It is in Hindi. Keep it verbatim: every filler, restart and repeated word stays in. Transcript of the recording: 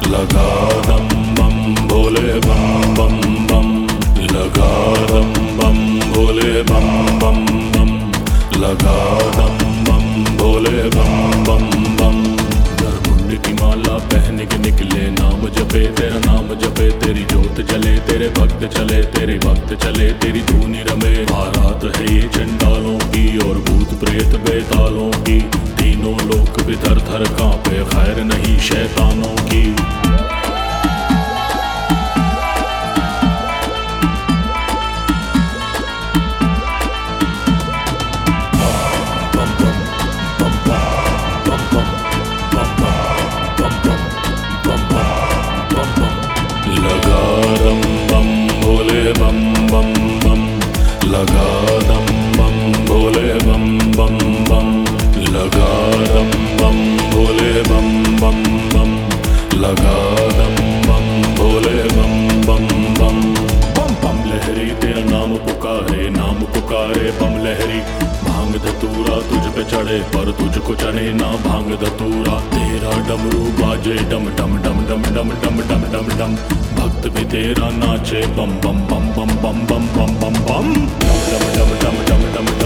लगा दम बम भोले बम बम बम, लगा दम बम भोले बम बम बम, लगा दम बम भोले बम बम बम। मुंड की माला पहन के निकले, नाम जपे तेरा नाम जपे, तेरी जोत जले तेरे भक्त चले, तेरे भक्त चले तेरी धूनी रमे। बारात है ये चंडालों की और भूत प्रेत बेतालों की, तीनों लोक भी थर थर कांपे, खैर नहीं शैतानों की। लगा दम बम भोले बम बम बम, लगा दम बम भोले बम बम बम, लगा दम बम भोले बम बम बम, लगा दम बम भोले बम बम बम। बम बम लहरी तेरा नाम पुकारे, नाम पुकारे बम लहरी। भांग धतूरा तुझ पे चढ़े पर तुझको चढ़े ना भांग धतूरा। तेरा डमरू बाजे डम डम डम डम डम डम डम डम डम, भक्त भी तेरा नाचे बम बम बम बम बम बम बम बम बम, डम डम डम डम डम डम।